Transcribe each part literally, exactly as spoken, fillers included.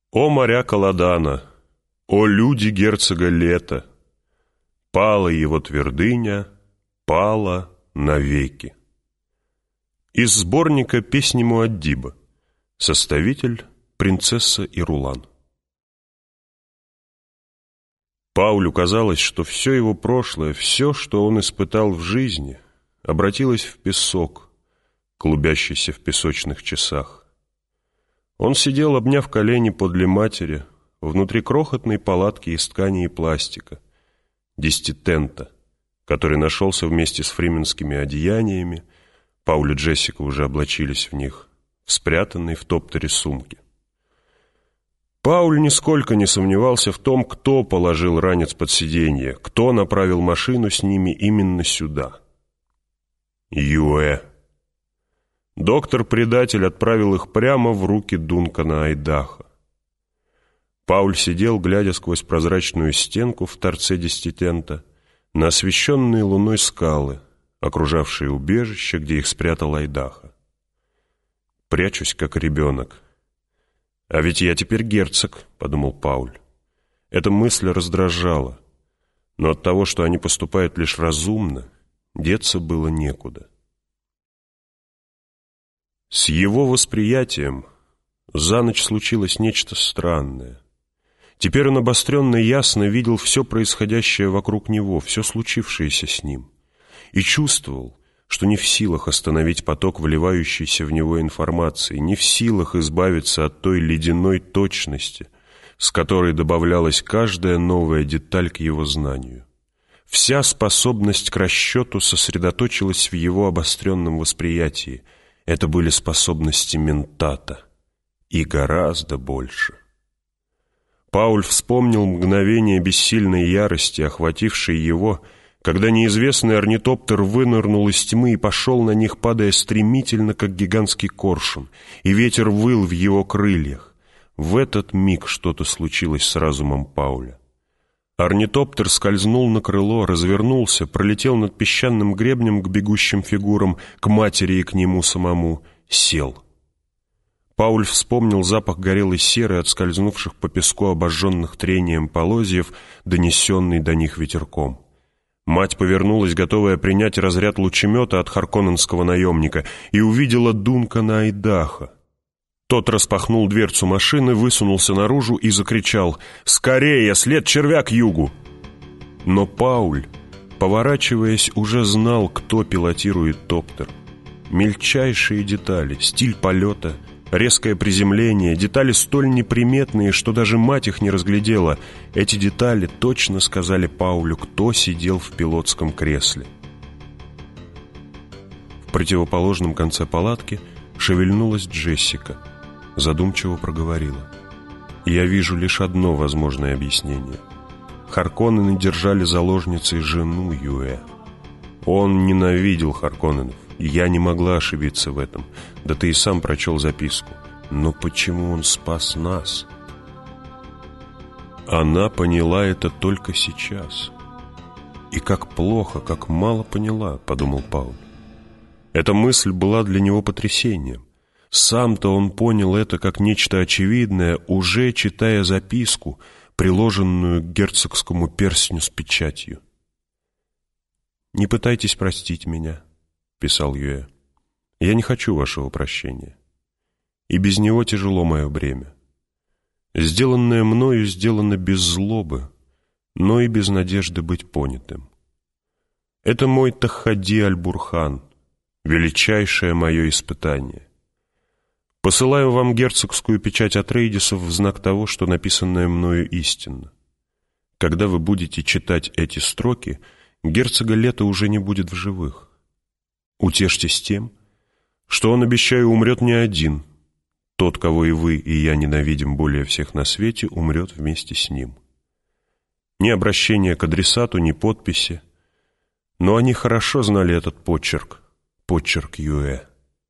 О моря Каладана, о люди герцога Лета, пала его твердыня, пала навеки. Из сборника «Песни Муаддиба», составитель принцесса Ирулан. Паулю казалось, что все его прошлое, все, что он испытал в жизни, обратилось в песок, клубящийся в песочных часах. Он сидел, обняв колени подле матери, внутри крохотной палатки из ткани и пластика, десятитента, который нашелся вместе с фрименскими одеяниями, Пауль и Джессика уже облачились в них, в спрятанной в топтере сумке. Пауль нисколько не сомневался в том, кто положил ранец под сиденье, кто направил машину с ними именно сюда. Юэ. Доктор-предатель отправил их прямо в руки Дункана Айдаха. Пауль сидел, глядя сквозь прозрачную стенку в торце десятитента на освещенные луной скалы, окружавшие убежище, где их спрятал Айдаха. «Прячусь, как ребенок. А ведь я теперь герцог», — подумал Пауль. Эта мысль раздражала, но от того, что они поступают лишь разумно, деться было некуда. С его восприятием за ночь случилось нечто странное. Теперь он обостренно и ясно видел все происходящее вокруг него, все случившееся с ним, и чувствовал, что не в силах остановить поток вливающейся в него информации, не в силах избавиться от той ледяной точности, с которой добавлялась каждая новая деталь к его знанию. Вся способность к расчету сосредоточилась в его обостренном восприятии. Это были способности ментата, и гораздо больше. Пауль вспомнил мгновение бессильной ярости, охватившей его, когда неизвестный орнитоптер вынырнул из тьмы и пошел на них, падая стремительно, как гигантский коршун, и ветер выл в его крыльях. В этот миг что-то случилось с разумом Пауля. Орнитоптер скользнул на крыло, развернулся, пролетел над песчаным гребнем к бегущим фигурам, к матери и к нему самому, сел. Пауль вспомнил запах горелой серы от скользнувших по песку обожженных трением полозьев, донесенный до них ветерком. Мать повернулась, готовая принять разряд лучемета от харконненского наемника, и увидела Дункана Айдаха. Тот распахнул дверцу машины, высунулся наружу и закричал: «Скорее, след червя к югу!» Но Пауль, поворачиваясь, уже знал, кто пилотирует топтер. Мельчайшие детали, стиль полета, резкое приземление, детали столь неприметные, что даже мать их не разглядела. Эти детали точно сказали Паулю, кто сидел в пилотском кресле. В противоположном конце палатки шевельнулась Джессика. Задумчиво проговорила: «Я вижу лишь одно возможное объяснение. Харконнены держали заложницей жену Юэ. Он ненавидел Харконненов, и я не могла ошибиться в этом. Да ты и сам прочел записку. Но почему он спас нас?» Она поняла это только сейчас. И как плохо, как мало поняла, подумал Пауль. Эта мысль была для него потрясением. Сам-то он понял это как нечто очевидное, уже читая записку, приложенную к герцогскому перстню с печатью. «Не пытайтесь простить меня», — писал Юэ. «Я не хочу вашего прощения. И без него тяжело мое бремя. Сделанное мною сделано без злобы, но и без надежды быть понятым. Это мой Тахади Аль-Бурхан, величайшее мое испытание. Посылаю вам герцогскую печать Атрейдисов в знак того, что написанное мною истинно. Когда вы будете читать эти строки, герцога Лета уже не будет в живых. Утешьтесь тем, что он, обещаю, умрет не один. Тот, кого и вы, и я ненавидим более всех на свете, умрет вместе с ним. Ни обращения к адресату, ни подписи. Но они хорошо знали этот почерк, почерк Юэ».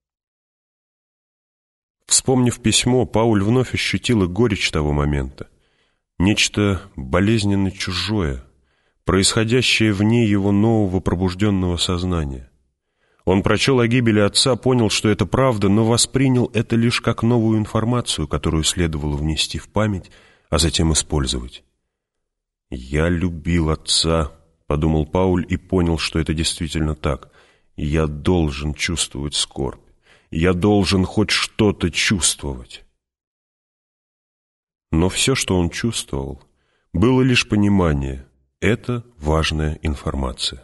Вспомнив письмо, Пауль вновь ощутил и горечь того момента. Нечто болезненно чужое, происходящее вне его нового пробужденного сознания. Он прочел о гибели отца, понял, что это правда, но воспринял это лишь как новую информацию, которую следовало внести в память, а затем использовать. «Я любил отца», — подумал Пауль и понял, что это действительно так. «Я должен чувствовать скорбь. Я должен хоть что-то чувствовать». Но все, что он чувствовал, было лишь понимание — это важная информация.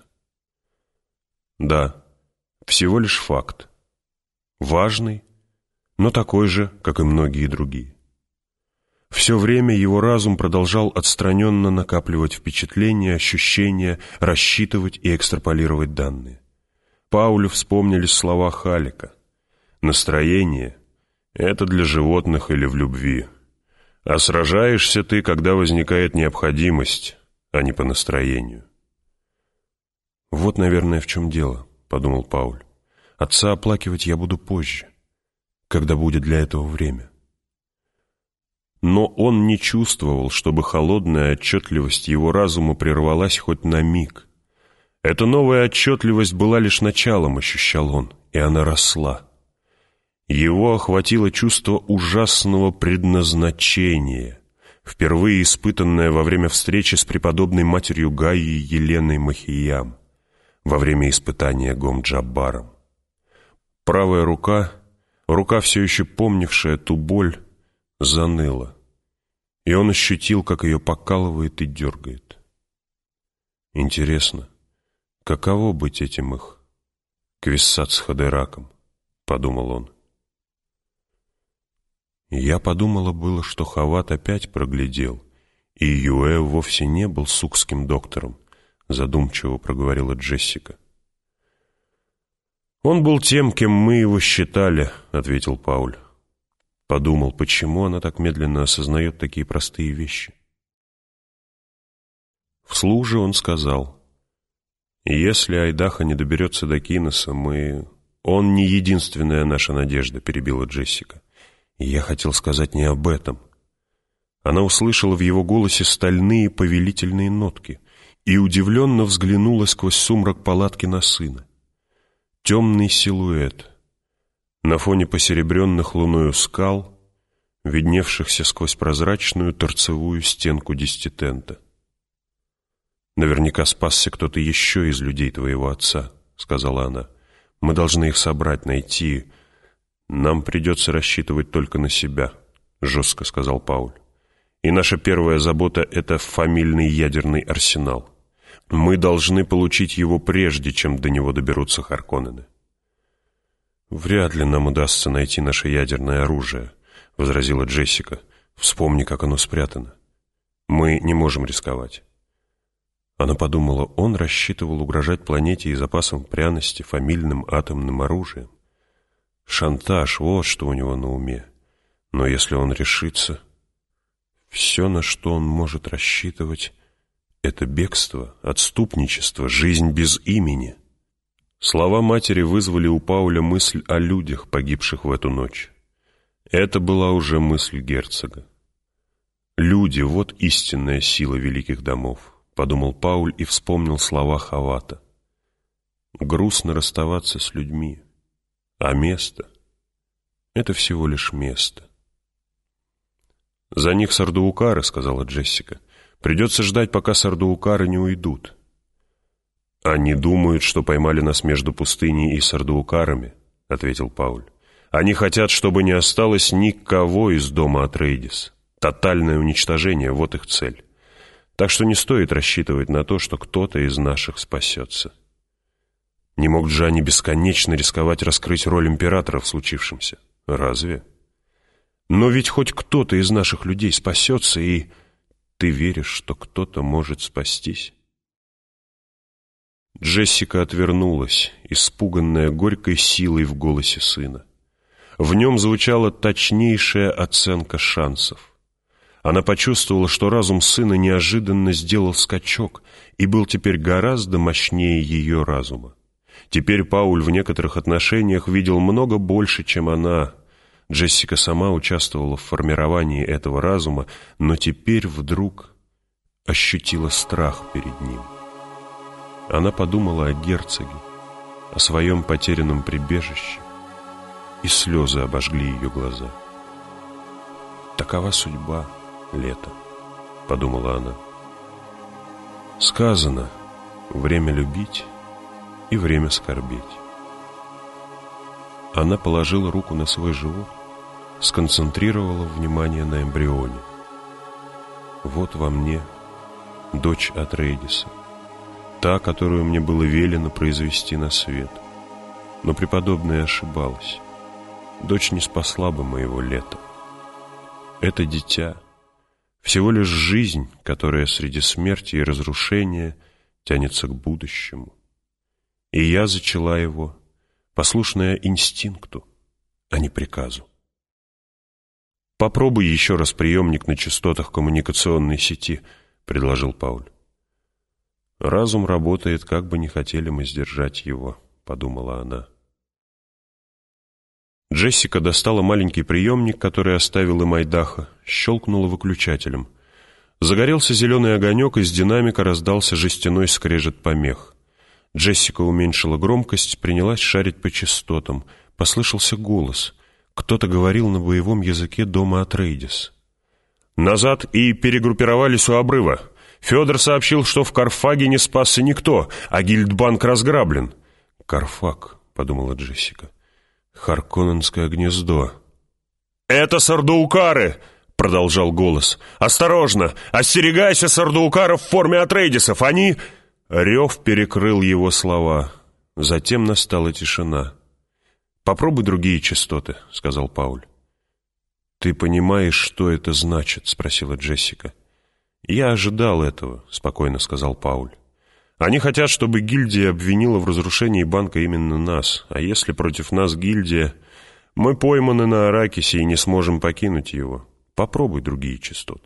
Да, всего лишь факт. Важный, но такой же, как и многие другие. Все время его разум продолжал отстраненно накапливать впечатления, ощущения, рассчитывать и экстраполировать данные. Паулю вспомнились слова Халлека. «Настроение — это для животных или в любви. А сражаешься ты, когда возникает необходимость, а не по настроению». «Вот, наверное, в чем дело», — подумал Пауль. «Отца оплакивать я буду позже, когда будет для этого время». Но он не чувствовал, чтобы холодная отчетливость его разума прервалась хоть на миг. Эта новая отчетливость была лишь началом, ощущал он, и она росла. Его охватило чувство ужасного предназначения, впервые испытанное во время встречи с преподобной матерью Гаей Еленой Махиям, во время испытания Гом-Джаббаром. Правая рука, рука, все еще помнившая ту боль, заныла, и он ощутил, как ее покалывает и дергает. «Интересно, каково быть этим их Квиссац-Хадераком?» — подумал он. Я подумала было, что Хават опять проглядел, и Юэ вовсе не был сукским доктором, задумчиво проговорила Джессика. «Он был тем, кем мы его считали», — ответил Пауль. Подумал, почему она так медленно осознает такие простые вещи. Вслух же он сказал: «Если Айдаха не доберется до Киноса, мы...» «Он не единственная наша надежда», — перебила Джессика. «Я хотел сказать не об этом». Она услышала в его голосе стальные повелительные нотки и удивленно взглянула сквозь сумрак палатки на сына. Темный силуэт на фоне посеребренных луною скал, видневшихся сквозь прозрачную торцевую стенку десятитента. «Наверняка спасся кто-то еще из людей твоего отца», — сказала она. «Мы должны их собрать, найти. Нам придется рассчитывать только на себя», — жестко сказал Пауль. «И наша первая забота — это фамильный ядерный арсенал. Мы должны получить его прежде, чем до него доберутся Харконнены». «Вряд ли нам удастся найти наше ядерное оружие», — возразила Джессика. «Вспомни, как оно спрятано. Мы не можем рисковать». Она подумала, он рассчитывал угрожать планете и запасам пряности фамильным атомным оружием. Шантаж — вот что у него на уме. Но если он решится, все, на что он может рассчитывать, — это бегство, отступничество, жизнь без имени. Слова матери вызвали у Пауля мысль о людях, погибших в эту ночь. Это была уже мысль герцога. «Люди — вот истинная сила великих домов», — подумал Пауль и вспомнил слова Хавата. «Грустно расставаться с людьми, а место — это всего лишь место». «За них сардаукары», — сказала Джессика. «Придется ждать, пока сардаукары не уйдут». «Они думают, что поймали нас между пустыней и сардаукарами», — ответил Пауль. «Они хотят, чтобы не осталось никого из дома Атрейдис. Тотальное уничтожение — вот их цель. Так что не стоит рассчитывать на то, что кто-то из наших спасется». Не могут же они бесконечно рисковать раскрыть роль императора в случившемся? Разве? Но ведь хоть кто-то из наших людей спасется, и ты веришь, что кто-то может спастись? Джессика отвернулась, испуганная горькой силой в голосе сына. В нем звучала точнейшая оценка шансов. Она почувствовала, что разум сына неожиданно сделал скачок и был теперь гораздо мощнее ее разума. Теперь Пауль в некоторых отношениях видел много больше, чем она. Джессика сама участвовала в формировании этого разума, но теперь вдруг ощутила страх перед ним. Она подумала о герцоге, о своем потерянном прибежище, и слезы обожгли ее глаза. «Такова судьба, лето», — подумала она. «Сказано, время любить и время скорбеть». Она положила руку на свой живот, сконцентрировала внимание на эмбрионе. «Вот во мне дочь Атрейдиса, та, которую мне было велено произвести на свет. Но преподобная ошибалась. Дочь не спасла бы моего лета. Это дитя — всего лишь жизнь, которая среди смерти и разрушения тянется к будущему. И я зачала его, послушная инстинкту, а не приказу». «Попробуй еще раз приемник на частотах коммуникационной сети», — предложил Пауль. «Разум работает, как бы не хотели мы сдержать его», — подумала она. Джессика достала маленький приемник, который оставил им Айдахо, щелкнула выключателем. Загорелся зеленый огонек, из динамика раздался жестяной скрежет помех. Джессика уменьшила громкость, принялась шарить по частотам. Послышался голос. Кто-то говорил на боевом языке дома Атрейдис. «Назад и перегруппировались у обрыва. Федор сообщил, что в Карфаге не спасся никто, а гильдбанк разграблен». «Карфаг», — подумала Джессика. «Харконненское гнездо». «Это сардуукары!» — продолжал голос. «Осторожно! Остерегайся сардуукаров в форме Атрейдисов! Они...» Рев перекрыл его слова. Затем настала тишина. «Попробуй другие частоты», — сказал Пауль. «Ты понимаешь, что это значит?» — спросила Джессика. «Я ожидал этого», — спокойно сказал Пауль. «Они хотят, чтобы гильдия обвинила в разрушении банка именно нас. А если против нас гильдия, мы пойманы на Аракисе и не сможем покинуть его. Попробуй другие частоты».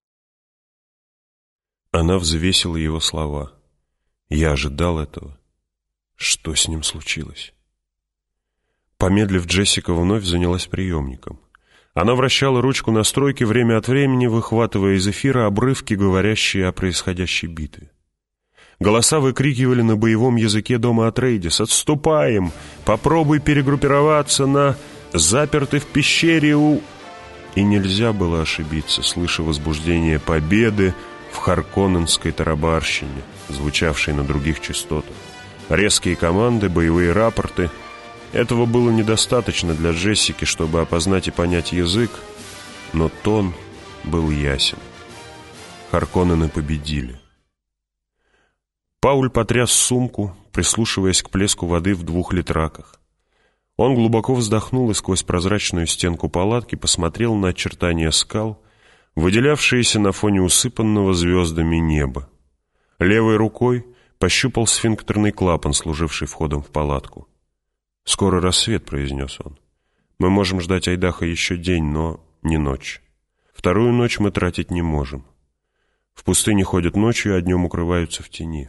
Она взвесила его слова. «Я ожидал этого. Что с ним случилось?» Помедлив, Джессика вновь занялась приемником. Она вращала ручку настройки, время от времени выхватывая из эфира обрывки, говорящие о происходящей битве. Голоса выкрикивали на боевом языке дома Атрейдис: «Отступаем! Попробуй перегруппироваться на... заперты в пещере у...» И нельзя было ошибиться, слыша возбуждение победы в харконненской тарабарщине, звучавшей на других частотах. Резкие команды, боевые рапорты. Этого было недостаточно для Джессики, чтобы опознать и понять язык, но тон был ясен. Харконнены победили. Пауль потряс сумку, прислушиваясь к плеску воды в двух литраках. Он глубоко вздохнул и сквозь прозрачную стенку палатки посмотрел на очертания скал, выделявшиеся на фоне усыпанного звездами неба. Левой рукой пощупал сфинктерный клапан, служивший входом в палатку. «Скоро рассвет», — произнес он. «Мы можем ждать Айдахо еще день, но не ночь. Вторую ночь мы тратить не можем. В пустыне ходят ночью, а днем укрываются в тени».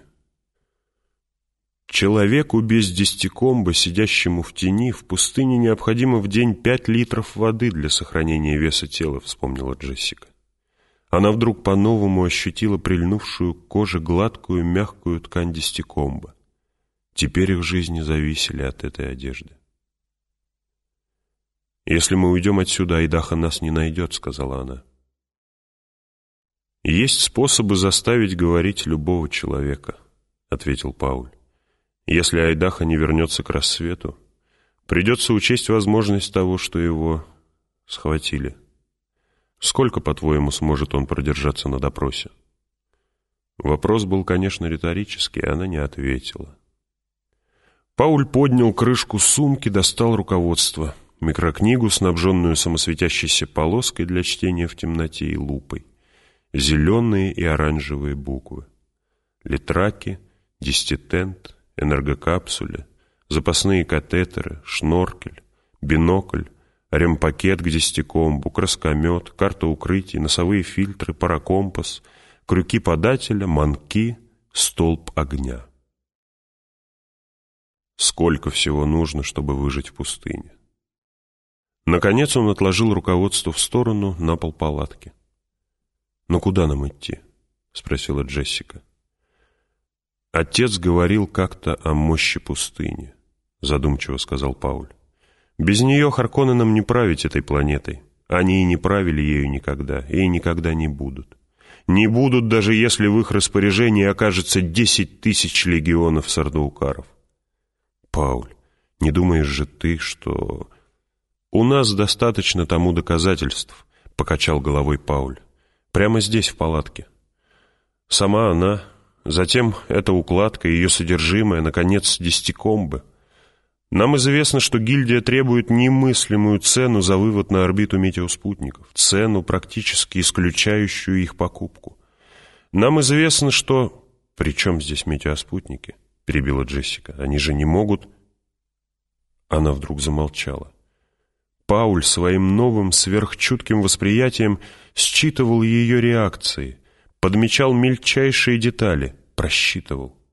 Человеку без десятикомба, сидящему в тени, в пустыне необходимо в день пять литров воды для сохранения веса тела, вспомнила Джессика. Она вдруг по-новому ощутила прильнувшую к коже гладкую, мягкую ткань десятикомба. Теперь их жизни зависели от этой одежды. «Если мы уйдем отсюда, Айдахо нас не найдет», — сказала она. «Есть способы заставить говорить любого человека», — ответил Пауль. «Если Айдахо не вернется к рассвету, придется учесть возможность того, что его схватили. Сколько, по-твоему, сможет он продержаться на допросе?» Вопрос был, конечно, риторический, и она не ответила. Пауль поднял крышку сумки, достал руководство, микрокнигу, снабженную самосветящейся полоской для чтения в темноте и лупой, зеленые и оранжевые буквы, литраки, десятитент, энергокапсуля, запасные катетеры, шноркель, бинокль, ремпакет к десятикомбу, краскомет, карта укрытий, носовые фильтры, паракомпас, крюки подателя, манки, столб огня. Сколько всего нужно, чтобы выжить в пустыне. Наконец он отложил руководство в сторону, на пол палатки. «Но куда нам идти?» — спросила Джессика. Отец говорил как-то о мощи пустыни. задумчиво сказал Пауль. «Без нее Харконненам не править этой планетой. Они и не правили ею никогда, и никогда не будут. Не будут, даже если в их распоряжении окажется десять тысяч легионов сардаукаров. Пауль, не думаешь же ты, что...» «У нас достаточно тому доказательств», — покачал головой Пауль. «Прямо здесь, в палатке. Сама она, затем эта укладка, ее содержимое, наконец, десятикомбы. Нам известно, что гильдия требует немыслимую цену за вывод на орбиту метеоспутников, цену, практически исключающую их покупку. Нам известно, что...» «При чем здесь метеоспутники?» — перебила Джессика. «Они же не могут...» Она вдруг замолчала. Пауль своим новым сверхчутким восприятием считывал ее реакции, подмечал мельчайшие детали, просчитывал.